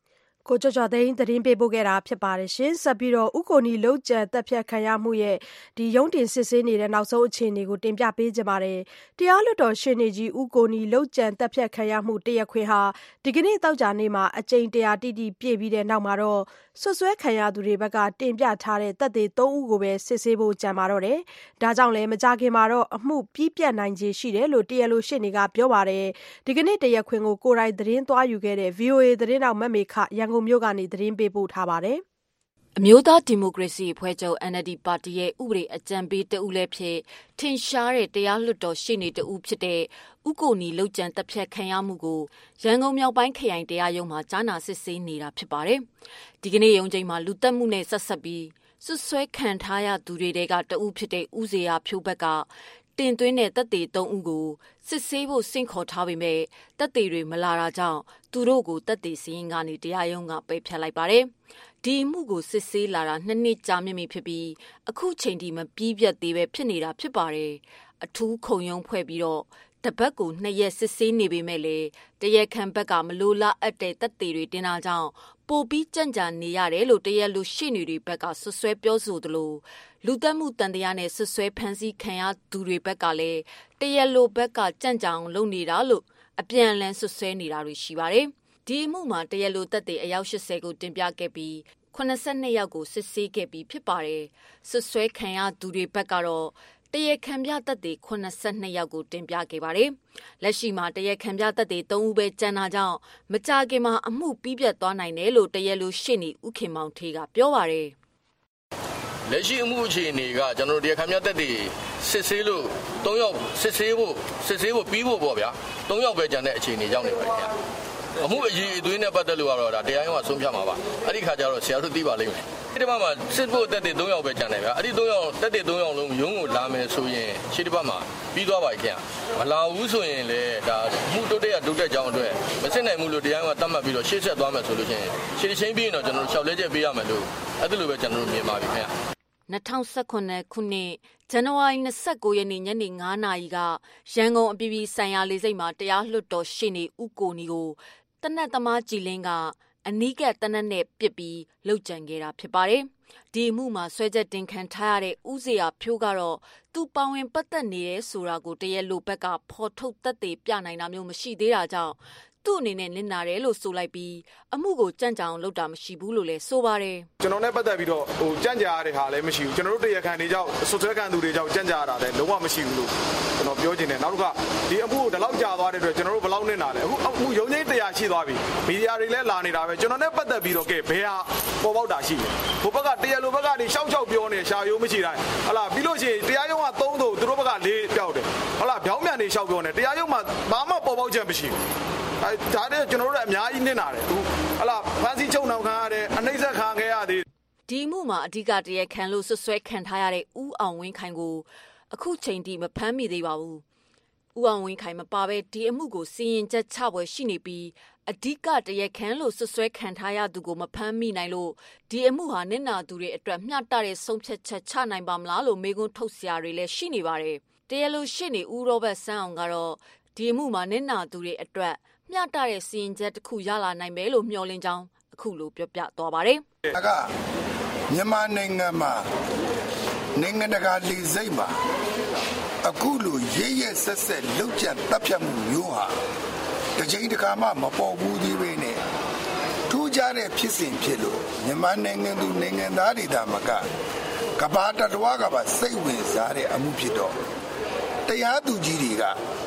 ကိုကျော်ကျော်သိန်းသတင်းပေးပို့ခဲ့တာဖြစ်ပါတယ်ရှင်ဆက်ပြီးတော့ဥကိုနီလုံးကျန်တက်ဖြတ်ခံရမှုရဲ့ဒီရုံးတင်စစ်ဆေးနေတဲ့နောက်ဆုံးအခြေအနေကိုတင်ပြပေးကြပါမယ်တရားလွှတ်တော်ရှေ့နေကြီးဥကိုနီလုံးကျန်တက်ဖြတ်ခံရမှုတရားခွင်ဟာဒီကနေ့တောက်ကြနေ့မှာအကြိမ်တရာတိတိပြည့်ပြီးတဲ့နောက်မှာတော့ဆွဆွဲခံရသူတွေဘက်ကတင်ပြထားတဲ့တပ်တွေသုံးဦးကိုပဲစစ်ဆေးဖို့ကြံပါတော့တယ်ဒါကြောင့်လည်းမကြခင်မှာတော့အမှုပြီးပြတ်နိုင်ခြေရှိတယ်လို့တရားလိုရှေ့နေကပြောပါတယ်ဒီကနေ့တရားခွင်ကိုကိုယ်တိုင်သတင်းသွားယူခဲ့တဲ့ ဗွီအိုအေ သတင်းတောက်မမေခရန်ကုန်မြို့ကနေသတင်းပေးပို့ထားပါတယ်အမျိုးသားဒီမိုကရေစီအဖွဲ့ချုပ် N L D ပါတီရဲ့ဥပဒေအကြံပေးတဦးလည်းဖြစ်ထင်ရှားတဲ့တရားလွှတ်တော်ရှေ့နေတဦးဖြစ်တဲ့ဥကိုနီလုံခြံတပ်ဖြတ်ခံရမှုကိုရန်ကုန်မြောက်ပိုင်းခရိုင်တရားရုံးမှာကြားနာစစ်ဆေးနေတာဖြစ်ပါတယ်။ဒီကနေ့ရုံးချိန်မှာလူတက်မှုနဲ့ဆက်ဆက်ပြီးဆွဆွဲခံထားရသူတွေကတဦးဖြစ်တဲ့ဦးစေရဖြိုးဘက်ကတင်သွင်းတဲ့တပ်တွေသုံးဦးကိုစစ်ဆေးဖို့စင့်ခေါ်ထားပေမဲ့တပ်တွေတွေမလာတာကြောင့်သူတို့ကိုတပ်တွေစီရင်ကနေတရားရုံးကပယ်ဖျက်လိုက်ပါတယ်။ဒီမှုကိုစစ်ဆေးလာတာနှစ်နှစ်ကြာမြင့်ပြီဖြစ်ပြီးအခုချိန်ထိမပြီးပြတ်သေးပဲဖြစ်နေတာဖြစ်ပါတယ်။အထူးခုံရုံးဖွဲ့ပြီးတော့တပတ်ကိုနှစ်ရက်စစ်ဆေးနေပေမဲ့လေတရားခံဘက်ကမလိုလားအပ်တဲ့တပ်တွေတွေတင်တာကြောင့်ပိုပြီးကြံ့ကြာနေရတယ်လို့တရားလိုရှေ့နေတွေဘက်ကဆွဆွဲပြောဆိုသလိုလူသက်မှုတန်တရားနဲ့ဆွဆွဲဖန်ဆီးခံရသူတွေဘက်ကလည်းတရားလိုဘက်ကကြံ့ကြာအောင်လုပ်နေတာလို့အပြန်အလှန်ဆွဆွဲနေတာတွေရှိပါတယ်။ဒီအမှုမှာတရားလိုတပ်တွေအယောက်၈၀ကိုတင်ပြခဲ့ပြီး၈၂ယောက်ကိုစစ်ဆေးခဲ့ပြီးဖြစ်ပါတယ်။ဆွဆွဲခံရသူတွေဘက်ကတော့တရားခံပြတပ်တွေ၈၂ယောက်ကိုတင်ပြခဲ့ပါတယ်။လက်ရှိမှာတရားခံပြတပ်တွေ၃ဦးပဲကျန်တာကြောင့်မကြာခင်မှာအမှုပြီးပြတ်သွားနိုင်တယ်လို့တရားလိုရှေ့နေဦးခင်မောင်ထေးကပြောပါတယ်။လက်ရှိအမှုအခြေအနေကကျွန်တော်တို့တရားခံပြတပ်တွေစစ်ဆေးလို့၃ယောက်စစ်ဆေးဖို့စစ်ဆေးဖို့ပြီးဖို့ပေါ့ဗျာ။၃ယောက်ပဲကျန်တဲ့အခြေအနေရောက်နေပါတယ်ခင်ဗျာ။အမှုအရေးအသွေးနဲ့ပတ်သက်လို့ကတော့ဒါတရားရုံးကဆုံးဖြတ်မှာပါ။အဲ့ဒီခါကျတော့ဆရာတို့သိပါလိမ့်မယ်။ဒီတစ်ပတ်မှာစစ်ဖို့တက်တဲ့၃ယောက်ပဲကျန်တယ်ဗျာအဲ့ဒီ၃ယောက်တက်တဲ့၃ယောက်လုံးရုံးကိုလာမယ်ဆိုရင်ရှေ့တစ်ပတ်မှာပြီးသွားပါခင်ဗျာမလာဘူးဆိုရင်လေဒါမှုတိုးတက်ရတိုးတက်ကြောင်းအတွက်မစစ်နိုင်ဘူးလို့တရားရုံးကတတ်မှတ်ပြီးတော့ရှေ့ဆက်သွားမယ်ဆိုလို့ရှိရင်ရှေ့ချင်းပြီးရင်တော့ကျွန်တော်တို့လျှောက်လဲချက်ပေးရမယ်လို့အဲ့ဒါလိုပဲကျွန်တော်တို့မြင်ပါပြီခင်ဗျာ၂၀၁၇ခုနှစ်ဇန်နဝါရီ၂၉ရက်နေ့ညနေ၅နာရီကရန်ကုန်အပြည်ပြည်ဆိုင်ရာလေဆိပ်မှာတရားလွှတ်တော်ရှေ့နေဦးကိုနီကိုတနက်သမားကြည်လင်းကအနီးကပ်တနက်နဲ့ပစ်ပြီးလှုပ်ကြံခဲ့တာဖြစ်ပါတယ်။ဒီအမှုမှာဆွဲချက်တင်ခံထားရတဲ့ဦးစေရဖြိုးကတော့သူပါဝင်ပတ်သက်နေတယ်ဆိုတာကိုတရားလိုဘက်ကဖော်ထုတ်သက်သေပြနိုင်တာမျိုးမရှိသေးတာကြောင့်သူ့အနေနဲ့နစ်နာတယ်လို့ဆိုလိုက်ပြီးအမှုကိုကြံ့ကြာအောင်လုပ်တာမရှိဘူးလို့လည်းဆိုပါတယ်ကျွန်တော်နဲ့ပတ်သက်ပြီးတော့ဟိုကြံ့ကြာရတဲ့ဟာလည်းမရှိဘူးကျွန်တော်တို့တရားခံတွေကြောင့်ဆွဆွဲခံသူတွေကြောင့်ကြံ့ကြာရတာလည်းလုံးဝမရှိဘူးလို့ကျွန်တော်ပြောချင်တယ်နောက်တစ်ခါဒီအမှုကိုဒီလောက်ကြာသွားတဲ့အတွက်ကျွန်တော်တို့ဘယ်လောက်နစ်နာလဲအခုအမှုရုံးချင်းတရားရှိသွားပြီမီဒီယာတွေလည်းလာနေတာပဲကျွန်တော်နဲ့ပတ်သက်ပြီးတော့ကဲဘယ်ဟာပေါ်ပေါက်တာရှိလဲဟိုဘက်ကတရားလိုဘက်ကနေရှောက်ရှောက်ပြောနေရှာရိုးမရှိတိုင်းဟလာပြီးလို့ရှိရင်တရားရုံးကသုံးသူသူတို့ဘက်ကလေးပြောက်တယ်ဟလာဗျောင်းမြန်နေရှောက်ပြောနေတရားရုံးမှာဘာမှပေါ်ပေါက်ချက်မရှိဘူးအဲဒါနဲ့ကျွန်တော်တို့အများကြီးနစ်နာတယ်သူဟလာဖန်စီချုံနှောင်ခံရတယ်အနှိမ့်ဆက်ခံခဲ့ရသေးဒီမှုမှာအဓိကတရားခံလို့ဆွဆွဲခံထားရတဲ့ဦးအောင်ဝင်းခိုင်ကိုအခုချိန်ထိမဖမ်းမိသေးပါဘူးဦးအောင်ဝင်းခိုင်မပါပဲဒီအမှုကိုစီရင်ချက်ချပွဲရှိနေပြီးအဓိကတရားခံလို့ဆွဆွဲခံထားရသူကိုမဖမ်းမိနိုင်လို့ဒီအမှုဟာနစ်နာသူတွေအတွက်မျှတတဲ့ဆုံးဖြတ်ချက်ချနိုင်ပါမလားလို့မေးခွန်းထုတ်စရာတွေလည်းရှိနေပါတယ်တရားလိုရှေ့နေဦးရောဘတ်ဆန်းအောင်ကတော့ဒီအမှုမှာနစ်နာသူတွေအတွက်မျှတတဲ့စီရင်ချက်တစ်ခုရလာနိုင်မယ်လို့မျှော်လင့်ကြောင်းအခုလိုပြောပြသွားပါတယ်။ဒါကမြန်မာနိုင်ငံမှာနိုင်ငံတကာလေဆိပ်မှာအခုလိုရဲရဲဆက်ဆက်လှုပ်ကြံတပ်ဖြတ်မှုမျိုးဟာတစ်ချိန်တစ်ခါမှမပေါ်ဘူးသေးပဲနဲ့ထူးခြားတဲ့ဖြစ်စဉ်ဖြစ်လို့မြန်မာနိုင်ငံသူနိုင်ငံသားတွေဒါမှကကဘာတတော်ကပါစိတ်ဝင်စားတဲ့အမှုဖြစ်တော့တရားသူကြီးတွေက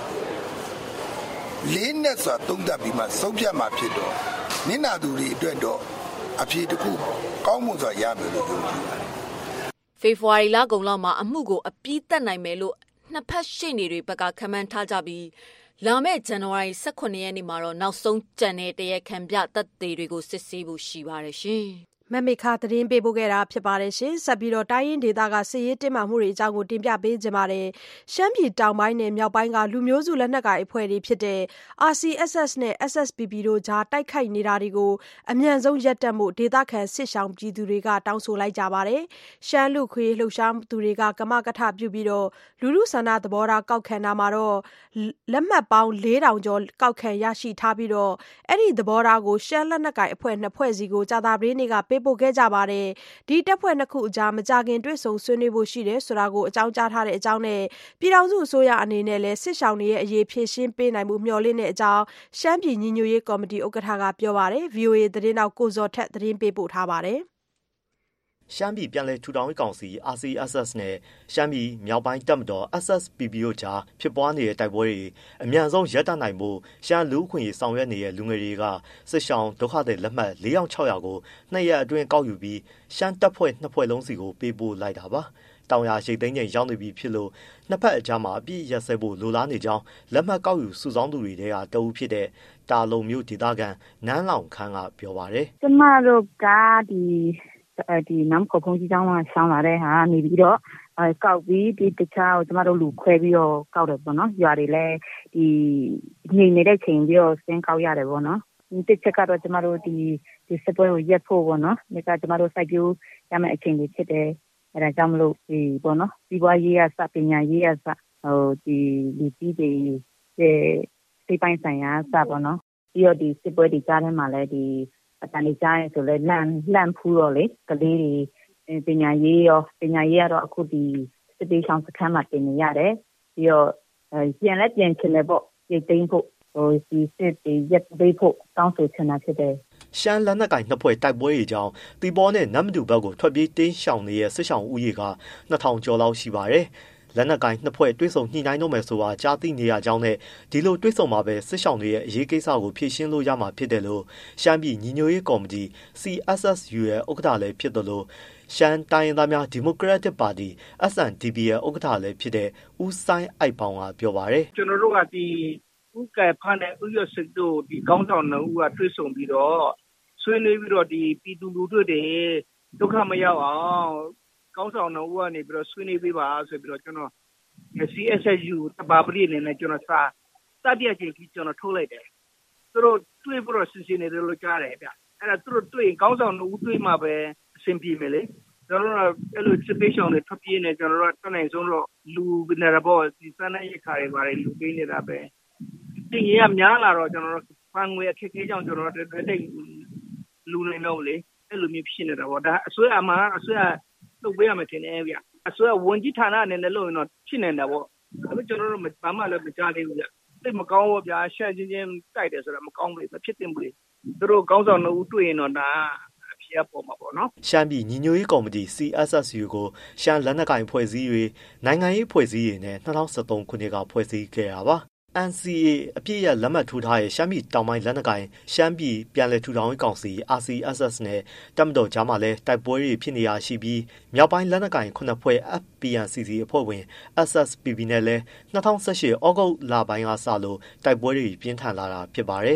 လေးနဲ့ဆိုသုံးသပ်ပြီးမှစုံပြတ်မှာဖြစ်တော့နင့်နာသူတွေအတွက်တော့အဖြေတစ်ခုကောင်းမွန်စွာရမယ်လို့ပြောကြည့်ပါတယ်။ဖေဖော်ဝါရီလကုန်လောက်မှာအမှုကိုအပြီးသတ်နိုင်မယ်လို့နှစ်ဖက်ရှေ့နေတွေဘက်ကခန့်မှန်းထားကြပြီးလာမယ့်ဇန်နဝါရီ၁၈ရက်နေ့မှာတော့နောက်ဆုံးကြံတဲ့တရားခံပြသက်သေတွေကိုစစ်ဆေးဖို့ရှိပါတယ်ရှင်။မမေခသတင်းပေးပို့ခဲ့တာဖြစ်ပါတယ်ရှင်ဆက်ပြီးတော့တိုင်းရင်းဒေသကစစ်ရေးတင်းမာမှုတွေအကြောင်းကိုတင်ပြပေးကြပါမယ်ရှမ်းပြည်တောင်ပိုင်းနဲ့မြောက်ပိုင်းကလူမျိုးစုလက်နက်ကိုင်အဖွဲ့တွေဖြစ်တဲ့ R C S S နဲ့ S S P P တို့ကြားတိုက်ခိုက်နေတာတွေကိုအမြန်ဆုံးရပ်တန့်မှုဒေသခံစစ်ရှောင်ပြည်သူတွေကတောင်းဆိုလိုက်ကြပါတယ်ရှမ်းလူခွေလှုပ်ရှားသူတွေကကမကထပြုပြီးတော့လူလူဆန္ဒသဘောထားကောက်ခံတာမှာတော့လက်မှတ်ပေါင်းလေးထောင်ကျော်ကောက်ခံရရှိထားပြီးတော့အဲ့ဒီသဘောထားကိုရှမ်းလက်နက်ကိုင်အဖွဲ့နှစ်ဖွဲ့စီကိုကြာသာပတေးနေ့ကပေးပို့ခဲ့ကြပါတယ်ဒီတပ်ဖွဲ့နှစ်ခုအကြားမကြခင်တွေ့ဆုံဆွေးနွေးဖို့ရှိတယ်ဆိုတာကိုအကြောင်းကြားထားတဲ့အကြောင်းနဲ့ပြည်ထောင်စုအစိုးရအနေနဲ့လည်းစစ်ဆောင်တွေရဲ့အရေးဖြည့်ရှင်းပေးနိုင်မှုမျှော်လင့်တဲ့အကြောင်းရှမ်းပြည်ညီညွတ်ရေးကော်မတီဥက္ကဋ္ဌကပြောပါတယ် V O A သတင်းတောက်ကိုဇော်ထက်သတင်းပေးပို့ထားပါတယ်ရှမ်းပြည်ပြန်လည်ထူထောင်ရေးကောင်စီ R C S S နဲ့ရှမ်းပြည်မြောက်ပိုင်းတပ်မတော် S S P P တို့ကြားဖြစ်ပွားနေတဲ့တိုက်ပွဲတွေအမြန်ဆုံးရပ်တန့်နိုင်ဖို့ရှမ်းလူ့အခွင့်အရေးဆောင်ရွက်နေတဲ့လူငယ်တွေကစစ်ရှောင်ဒုက္ခသည်လက်မှတ်လေးထောင်ခြောက်ရာကိုနှစ်ရက်အတွင်းကောက်ယူပြီးရှမ်းတပ်ဖွဲ့နှစ်ဖွဲ့လုံးစီကိုပေးပို့လိုက်တာပါတောင်ရရှိသိန်းကျင်ရောက်နေပြီဖြစ်လို့နှစ်ဖက်အကြားမှာအပြည့်ရက်စဲဖို့လိုလားနေကြောင်းလက်မှတ်ကောက်ယူစုဆောင်းသူတွေတဲကတအူးဖြစ်တဲ့တာလုံမျိုးဒေသခံနန်းလောင်ခန်းကပြောပါတယ်ကျမတို့ကဒီဒီနမ်ကိုဖုန်ကြီးကျောင်းမှာဆောင်းလာတဲ့ဟာနေပြီးတော့ကောက်ပြီးဒီတခြားကိုကျမတို့လူခွဲပြီးတော့ကောက်တယ်ပေါ့နော်ရွာတွေလည်းဒီနေနေတဲ့ချိန်ပြီးတော့စင်းကောက်ရတယ်ပေါ့နော်ဒီတစ်ချက်ကတော့ကျမတို့ဒီဒီစပွဲကိုရက်ဖို့ပေါ့နော်ဒီကကျမတို့စိုက်ပျိုးရမယ့်အချိန်တွေဖြစ်တယ်အဲဒါကြောင့်မလို့ဒီပေါ့နော်ဒီဘွားရေးရစပညာရေးရစဟိုဒီလူကြီးတွေစိတ်ပိုင်းဆိုင်ရာစပေါ့နော်ပြီးတော့ဒီစပွဲတွေကြားထဲမှာလည်းဒီအတန်လေးကြားရင်ဆိုလဲလန့်လန့်ဖူးတော့လေကလေးတွေပညာရေးရောပညာရေးကတော့အခုဒီစစ်ပေးဆောင်စခန်းမှာတင်နေရတယ်ပြီးတော့ပြန်လဲပြန်ချင်တယ်ပေါ့ပြည်သိမ်းဖို့ဟိုဒီစစ်တွေရက်ပေးဖို့တောင်းဆိုချင်တာဖြစ်တယ်ရှမ်းလက်နက်ကိုင်နှစ်ဖွဲ့တိုက်ပွဲတွေကြောင့်တီဘောနဲ့နမ်မတူဘက်ကိုထွက်ပြေးတင်းရှောင်နေတဲ့စစ်ရှောင်ဦးရေကနှစ်ထောင်ကျော်လောက်ရှိပါတယ်လက်နက်ကိုင်နှစ်ဖွဲ့တွဲဆုံညှိနှိုင်းတော့မယ်ဆိုတာကြားသိနေရကြောင်းနဲ့ဒီလိုတွဲဆုံမှာပဲစစ်ဆောင်တွေရဲ့အရေးကိစ္စကိုဖြေရှင်းလို့ရမှာဖြစ်တယ်လို့ရှမ်းပြည်ညီညွတ်ရေးကော်မတီ C S S U ရဲ့ဥက္ကဋ္ဌလည်းဖြစ်တယ်လို့ရှမ်းတိုင်းရင်းသားများဒီမိုကရက်တစ်ပါတီ S N D P ရဲ့ဥက္ကဋ္ဌလည်းဖြစ်တဲ့ဦးဆိုင်အိုက်ပေါင်ကပြောပါတယ်ကျွန်တော်တို့ကဒီဥက္ကဋ္ဌဖန်တဲ့ဥရစစ်တို့ဒီကောင်းဆောင်နှစ်ဦးကတွဲဆုံပြီးတော့ဆွေးနွေးပြီးတော့ဒီပြည်သူလူထုတွေဒုက္ခမရောက်အောင်ကောင်းဆောင်နှစ်ဦးကနေပြီးတော့ဆွေးနွေးပေးပါဆိုပြီးတော့ကျွန်တော် C S S U တပါပရိအနေနဲ့ကျွန်တော်စာတတိယချိန်ကြီးကျွန်တော်ထုတ်လိုက်တယ်သူတို့တွေ့ပြီးတော့စဉ်းစားနေတယ်လို့ကြားတယ်ဗျအဲ့ဒါသူတို့တွေ့ကောင်းဆောင်နှစ်ဦးတွေ့မှပဲအဆင်ပြေမယ်လေကျွန်တော်တို့အဲ့လို situation တွေထွက်ပြေးနေကျွန်တော်တို့တနိုင်ဆုံးတော့လူနေတာပေါ့ဒီစမ်းတဲ့ခါတွေပါတယ်လူပေးနေတာပဲတင်ရများလာတော့ကျွန်တော်တို့ဖန်ငွေအခက်အခဲကြောင့်ကျွန်တော်တို့တိတ်လူနေတော့လေအဲ့လိုမျိုးဖြစ်နေတာပေါ့ဒါအစိုးရမှာအစိုးရလုပ်ပေးရမယ်ထင်တယ်ဗျအစိုးရဝန်ကြီးဌာနအနေနဲ့လုပ်ရင်တော့ဖြစ်နေတာပေါ့ဒါပေမဲ့ကျွန်တော်တို့ဘာမှလည်းမကြားသေးဘူးဗျသိမကောင်းဘူးဗျာရှက်ချင်းချင်းတိုက်တယ်ဆိုတာမကောင်းဘူးမဖြစ်သင့်ဘူးလေသူတို့ကောင်းဆောင်တို့တွေ့ရင်တော့ဒါအဖြစ်အပေါ်မှာပေါ့နော်ရှမ်းပြည်ညီညွတ်ရေးကော်မတီ C S S U ကိုရှမ်းလက်နက်ကိုင်ဖွဲ့စည်းရေးနိုင်ငံရေးဖွဲ့စည်းရေးနဲ့၂၀၁၃ခုနှစ်ကဖွဲ့စည်းခဲ့တာပါN C A အပြည့်ရလက်မှတ်ထိုးထားတဲ့ရှမ်းပြည်တောင်ပိုင်းလက်နက်ကိုင်ရှမ်းပြည်ပြန်လည်ထူထောင်ရေးကောင်စီ R C S S နဲ့တပ်မတော်ကြားမှာလည်းတိုက်ပွဲတွေဖြစ်နေရရှိပြီးမြောက်ပိုင်းလက်နက်ကိုင်ခုနှစ်ဖွဲ့ F P N C C အဖွဲ့ဝင် S S P P နဲ့လည်း၂၀၁၈ဩဂုတ်လပိုင်းကစလို့တိုက်ပွဲတွေပြင်းထန်လာတာဖြစ်ပါတယ်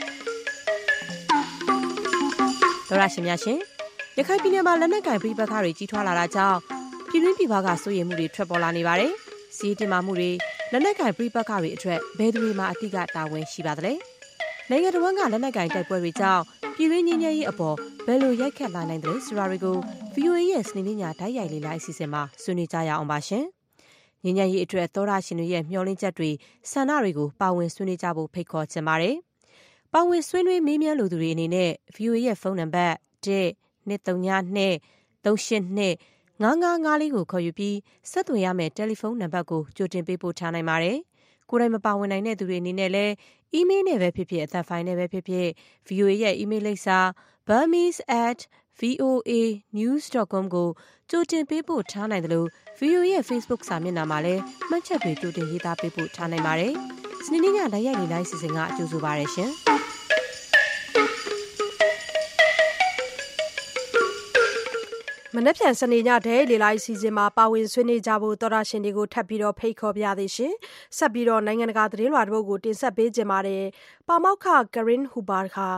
။တော်ရရှိများရှင်ရခိုင်ပြည်နယ်မှာလက်နက်ကိုင်ပြည်ပခါတွေကြီးထွားလာတာကြောင့်ပြည်တွင်းပြည်ပကစိုးရိမ်မှုတွေထွက်ပေါ်လာနေပါတယ်။စီးတင်မာမှုတွေလက်နက်ကိုင်ပြည်ပခါတွေအထက်ဘယ်သူတွေမှအတိကတာဝန်ရှိပါသလဲ။နိုင်ငံတော်ကလက်နက်ကိုင်တိုက်ပွဲတွေကြောင့်ပြည်တွင်းငြိမ်းချမ်းရေးအပေါ်ဘယ်လိုရိုက်ခတ်လာနိုင်တယ်ဆိုတာတွေကို V O A ရဲ့စနေနေ့ညဓာတ်ရိုက်လေးလိုက်အစီအစဉ်မှာဆွေးနွေးကြရအောင်ပါရှင်။ငြိမ်းချမ်းရေးအတွက်သောရရှင်တွေရဲ့မျှော်လင့်ချက်တွေဆန္ဒတွေကိုပါဝင်ဆွေးနွေးကြဖို့ဖိတ်ခေါ်ချင်ပါတယ်။ပါဝင်ဆွေးနွေးမေးမြန်းလိုသူတွေအနေနဲ့ V O A ရဲ့ဖုန်းနံပါတ်one two three two three eight two five five fiveလေးကိုခေါ်ယူပြီးဆက်သွယ်ရမယ့်တယ်လီဖုန်းနံပါတ်ကိုကြိုတင်ပေးပို့ထားနိုင်ပါတယ်။ကိုယ်တိုင်မပါဝင်နိုင်တဲ့သူတွေအနေနဲ့လည်းအီးမေးလ်နဲ့ပဲဖြစ်ဖြစ်အသံဖိုင်နဲ့ပဲဖြစ်ဖြစ် V O A ရဲ့အီးမေးလ်လိပ်စာ burmese at voa news dot com ကိုကြိုတင်ပေးပို့ထားနိုင်တယ်လို့ V O A ရဲ့ Facebook စာမျက်နှာမှာလည်းမှတ်ချက်တွေကြိုတင်ရေးသားပေးပို့ထားနိုင်ပါတယ်။စနေနေ့ညဓာတ်ရိုက်လေးလိုက်စီစဉ်ကအကျိုးဆိုပါရရှင်။မနက်ဖြန်စနေညတဲ့လေလိုက်စီစဉ်မှာပါဝင်ဆွေးနွေးကြဖို့တော်ရရှင်တွေကိုထပ်ပြီးတော့ဖိတ်ခေါ်ပြသေးရှင်ဆက်ပြီးတော့နိုင်ငံတကာသတင်းလွှာတစ်ပုဒ်ကိုတင်ဆက်ပေးကြပါမယ်ပါမောက္ခ Karin Hubbar ခါ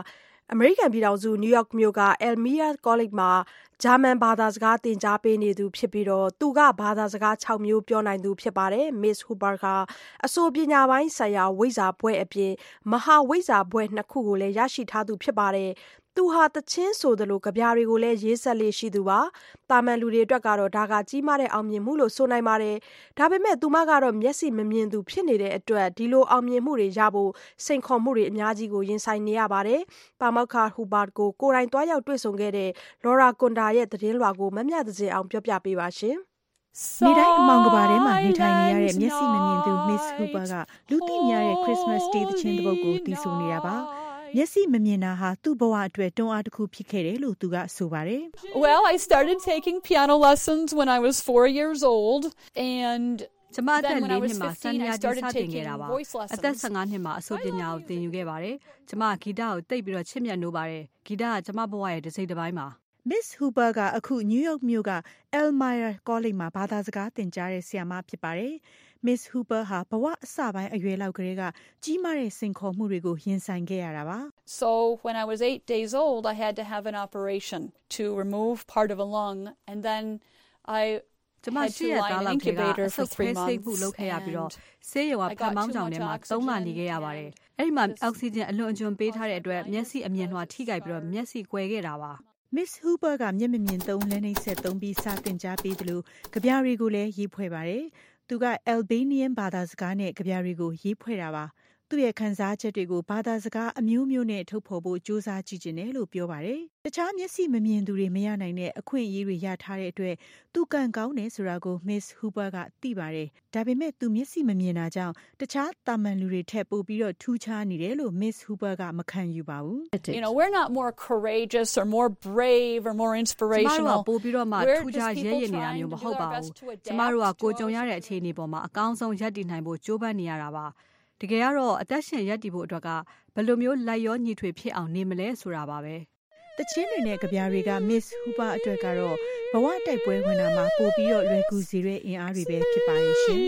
အမေရိကန်ပြည်ထောင်စုနယူးယောက်မြို့က Elmira College မှာဂျာမန်ဘာသာစကားသင်ကြားပေးနေသူဖြစ်ပြီးတော့သူကဘာသာစကား၆မျိုးပြောနိုင်သူဖြစ်ပါတယ်။ Miss Hooper ကအဆိုပညာပိုင်းဆိုင်ရာဝိဇ္ဇာဘွဲ့အပြင်မဟာဝိဇ္ဇာဘွဲ့နှစ်ခုကိုလည်းရရှိထားသူဖြစ်ပါတယ်။သူဟာတချင်းဆိုသလိုကဗျာတွေကိုလည်းရေးဆက်လေးရှိသူပါ။တာမန်လူတွေအတွက်ကတော့ဒါကကြီးမားတဲ့အောင်မြင်မှုလို့ဆိုနိုင်ပါတယ်။ဒါပေမဲ့သူမကတော့မျက်စိမမြင်သူဖြစ်နေတဲ့အတွက်ဒီလိုအောင်မြင်မှုတွေရဖို့စိန်ခေါ်မှုတွေအများကြီးကိုရင်ဆိုင်နေရပါတယ်။ပါမောက္ခ Hooper ကိုကိုယ်တိုင်တွားရောက်တွေ့ဆုံခဲ့တဲ့ Laura Conda ရဲ့သတင်းလွှာကိုမမြသဇင်အောင်ပြောပြပေးပါရှင်။နေတိုင်းအမောင်ကဘာထဲမှာနေထိုင်နေရတဲ့မျက်စိမမြင်သူ Miss Hooper ကလူသိများတဲ့ Christmas Day သချင်းတစ်ပုဒ်ကိုတီးဆိုနေတာပါ။မျက်စိမမြင်တာဟာသူ့ဘဝအတွက်တွန်းအားတစ်ခုဖြစ်ခဲ့တယ်လို့သူကဆိုပါတယ် Well, I started taking piano lessons when I was four years old and ကျမအသက်၄နှစ်မှာစံပြစတင်ခဲ့တာပါအသက်၁၅နှစ်မှာအဆိုပညာကိုသင်ယူခဲ့ပါတယ်ကျမဂီတကိုတိတ်ပြီးတော့ချစ်မြတ်နိုးပါတယ်ဂီတကကျမဘဝရဲ့တစ်စိတ်တစ်ပိုင်းပါ Miss Hooper ကအခု New York မြို့က Elmira College မှာဘာသာစကားသင်ကြားတဲ့ဆရာမဖြစ်ပါတယ်။ Miss Hooper ဟာဘဝအစပိုင်းအရွယ်လောက်ကလေးကကြီးမားတဲ့စိန်ခေါ်မှုတွေကိုရင်ဆိုင်ခဲ့ရတာပါ။ So when I was eight days old, I had to have an operation to remove part of a lung, and then I ကျမရှိရသားလောက်ထဲကအဆုတ်ခွဲစိတ်မှုလုပ်ခဲ့ရပြီးတော့ဆေးရုံကဖန်မောင်းကြောင်ထဲမှာသုံးလနေခဲ့ရပါတယ်။အဲ့ဒီမှာအောက်ဆီဂျင်အလွန်အကျွံပေးထားတဲ့အတွက်မျက်စိအမြင်လွှာထိခိုက်ပြီးတော့မျက်စိကွယ်ခဲ့တာပါ။ Miss Hooper ကမျက်မမြင်သုံးလက်နှိပ်ဆက်သုံးပြီးစတင်ကြားပေးသလိုကြပြတွေကိုလည်းရေးဖွဲ့ပါတယ်။သူက Albanian ဘာသာစကားနဲ့ကြပြတွေကိုရေးဖွဲ့တာပါ။သူ့ရဲ့ခန်းစားချက်တွေကိုဘာသာစကားအမျိုးမျိုးနဲ့ထုတ်ဖော်ဖို့ကြိုးစားကြည့်ကျင်တယ်လို့ပြောပါတယ်။တခြားမျက်စိမမြင်သူတွေမရနိုင်တဲ့အခွင့်အရေးတွေရထားတဲ့အတွက်သူကံကောင်းတယ်ဆိုတာကို Miss Hooper ကသိပါတယ်။ဒါပေမဲ့သူမျက်စိမမြင်တာကြောင့်တခြားတာမန်လူတွေထက်ပိုပြီးတော့ထူးခြားနေတယ်လို့ Miss Hooper ကမခံယူပါဘူး။ You know, we're not more courageous or more brave or more inspirational. ပိုပြီးတော့မှထူးခြားရဲရဲနေတာမျိုးမဟုတ်ပါဘူး။ကျမတို့ကကိုကြုံရတဲ့အခြေအနေပေါ်မှာအကောင်းဆုံးရပ်တည်နိုင်ဖို့ကြိုးပမ်းနေရတာပါ။တကယ်ကတော့အသက်ရှင်ရပ်တည်ဖို့အတွက်ကဘယ်လိုမျိုးလိုက်ရောညီထွေဖြစ်အောင်နေမလဲဆိုတာပါပဲတချင်းတွေနဲ့ကြပြတွေက Miss Hooper အတွက်ကတော့ဘဝတိုက်ပွဲဝင်တာမှာပို့ပြီးတော့လွယ်ကူစေတဲ့အင်အားတွေပဲဖြစ်ပါရဲ့ရှင်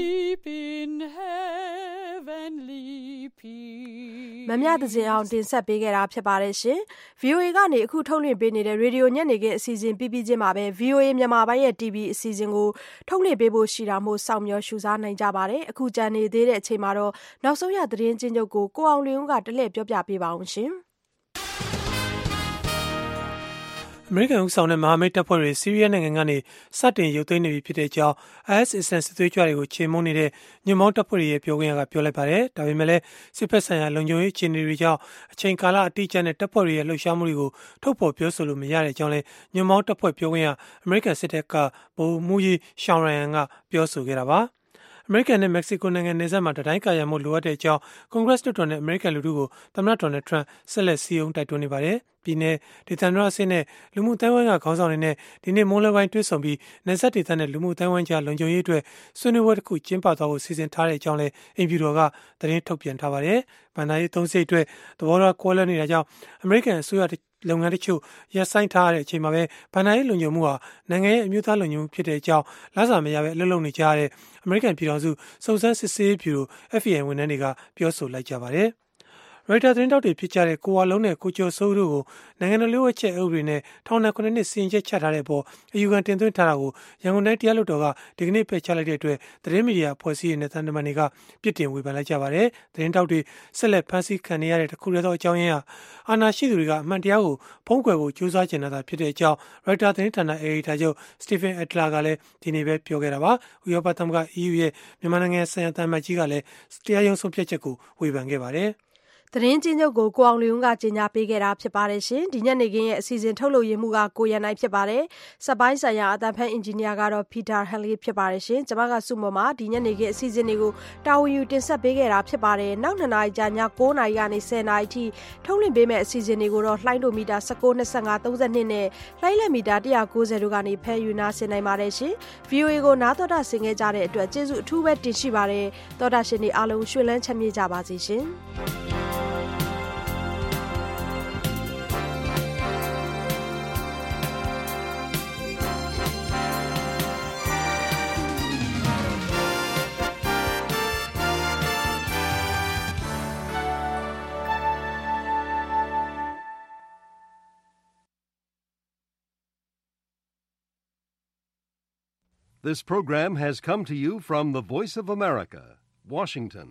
မမြသဇင်အောင်တင်ဆက်ပေးခဲ့တာဖြစ်ပါတယ်ရှင် ဗွီအိုအေ ကနေအခုထုတ်လွှင့်ပေးနေတဲ့ရေဒီယိုညနေခင်းအစီအစဉ်ပြီးပြီးချင်းမှာပဲ ဗွီအိုအေ မြန်မာပိုင်းရဲ့ တီဗီ အစီအစဉ်ကိုထုတ်လွှင့်ပေးဖို့ရှိတာမို့စောင့်မျှော်ရှုစားနိုင်ကြပါတယ်အခုကြံနေသေးတဲ့အချိန်မှာတော့နောက်ဆုံးရသတင်းချင်းချုပ်ကိုကိုအောင်လင်းဦးကတလှည့်ပြောပြပေးပါအောင်ရှင်အမေရိကန်ဦးဆောင်တဲ့မဟာမိတ်တပ်ဖွဲ့တွေဆီးရီးယားနိုင်ငံကနေစတင်ရုပ်သိမ်းနေပြီဖြစ်တဲ့အကြောင်း အိုင်အက်စ် အစ္စလာမ်စစ်သွေးကြွတွေကိုချေမှုန်းနေတဲ့ညွန့်ပေါင်းတပ်ဖွဲ့တွေရဲ့ပြောခွင့်ရကပြောလိုက်ပါတယ်။ဒါပေမဲ့လည်းစစ်ဖက်ဆိုင်ရာလုံခြုံရေးအခြေအနေတွေကြောင့်အချိန်ကာလအတိအကျနဲ့တပ်ဖွဲ့တွေရဲ့လှုပ်ရှားမှုတွေကိုထုတ်ဖော်ပြောဆိုလို့မရတဲ့အကြောင်းလည်းညွန့်ပေါင်းတပ်ဖွဲ့ပြောခွင့်ရအမေရိကန်စစ်တပ်ကဗိုလ်မှူးကြီးရှောင်းရန်ကပြောဆိုခဲ့တာပါ။အမေရိကန်နဲ့မက္ကဆီကိုနိုင်ငံနယ်စပ်မှာတတိုင်းကာရံမှုလိုအပ်တဲ့အကြောင်းကွန်ဂရက်လွှတ်တော်နဲ့အမေရိကန်လူထုကိုသမ္မတဒေါ်နယ်ထရန့်ဆက်လက်စည်းရုံးတိုက်တွန်းနေပါတယ်။ပြည်내ဒေသန္တရအဆင့်နဲ့လူမှုတိုင်းဝိုင်းကခေါင်းဆောင်တွေနဲ့ဒီနေ့မိုးလယ်ပိုင်းတွေ့ဆုံပြီးနယ်စပ်ဒေသနဲ့လူမှုတိုင်းဝိုင်းကြားလုံခြုံရေးအတွက်ဆွေးနွေးပွဲတစ်ခုကျင်းပသွားဖို့စီစဉ်ထားတဲ့အကြောင်းလည်းအင်ဖြူတော်ကသတင်းထုတ်ပြန်ထားပါတယ်။ဗန်နာရေးသုံးစိတ်အတွက်သဘောထားကွဲလွဲနေတာကြောင့်အမေရိကန်အစိုးရလုပ်ငန်းတချို့ရပ်ဆိုင်းထားတဲ့အချိန်မှာပဲဗန်နာရေးလုံခြုံမှုဟာနိုင်ငံရဲ့အမျိုးသားလုံခြုံမှုဖြစ်တဲ့အကြောင်းလဆာမရပဲအလုပ်လုပ်နေကြတဲ့အမေရိကန်ပြည်ထောင်စုစုံစမ်းစစ်ဆေးဗျူရို အက်ဖ်ဘီအိုင် ဝန်ထမ်းတွေကပြောဆိုလိုက်ကြပါတယ်။ ရိုက်တာသတင်းတောက်တွေဖြစ်ကြတဲ့ကိုဝါလုံးနဲ့ကိုကျော်စိုးတို့ကိုနိုင်ငံတော်လျှို့ဝှက်ချက်အုပ်တွေနဲ့ထောင်ဒဏ်ခုနှစ်နှစ်စီရင်ချက်ချထားတဲ့အပေါ်အယူခံတင်သွင်းထားတာကိုရန်ကုန်တိုင်းတရားလွှတ်တော်ကဒီကနေ့ပယ်ချလိုက်တဲ့အတွက်သတင်းမီဒီယာအဖွဲ့အစည်းတွေနဲ့သံတမန်တွေကပြစ်တင်ဝေဖန်လိုက်ကြပါတယ်။သတင်းတောက်တွေဆက်လက်ဖမ်းဆီးခံနေရတဲ့တစ်ခုတည်းသောအကြောင်းရင်းဟာအာဏာရှိသူတွေကအမှန်တရားကိုဖုံးကွယ်ဖို့ကြိုးစားကြတာဖြစ်တဲ့အကြောင်းရိုက်တာသတင်းဌာနအေဒီတာချုပ်စတီဖင်အက်တလာကလည်းဒီနေ့ပဲပြောခဲ့တာပါ။ဥရောပသမဂ္ဂ အီးယူ ရဲ့မြန်မာနိုင်ငံဆိုင်ရာတမန်ကြီးကလည်းတရားရုံးဆုံးဖြတ်ချက်ကိုဝေဖန်ခဲ့ပါတယ်။သတင်းချင်းချုပ်ကိုကိုအောင်လျုံကကြေညာပေးခဲ့တာဖြစ်ပါတယ်ရှင်ဒီညနေခင်းရဲ့အစီအစဉ်ထုတ်လုပ်ရမှုကကိုရန်နိုင်ဖြစ်ပါတယ်စက်ပိုင်းဆိုင်ရာအတန်ဖန်အင်ဂျင်နီယာကတော့ပီတာဟန်လီဖြစ်ပါတယ်ရှင်ကျွန်မကစုမမဒီညနေခင်းအစီအစဉ်တွေကိုတာဝန်ယူတင်ဆက်ပေးခဲ့တာဖြစ်ပါတယ်နောက်နှစ်နာရီကြာညကိုးနာရီကနေဆယ်နာရီထိထုတ်လွှင့်ပေးမယ့်အစီအစဉ်တွေကိုတော့လှိုင်းဒိုမီတာ၁၉ ၂၅ ၃၂နဲ့လှိုင်းလက်မီတာ၁၉၀တို့ကနေဖယ်ယူနာဆင်နိုင်ပါတယ်ရှင် ဗီအိုအေ ကိုနားတော်တာဆင်ခဲ့ကြတဲ့အတွက်ကျေးဇူးအထူးပဲတင်ရှိပါတယ်တော်တာရှင်တွေအားလုံးရွှင်လန်းချမ်းမြေ့ကြပါစေရှင် This program has come to you from the Voice of America, Washington.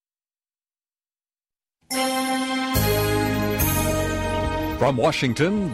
From Washington,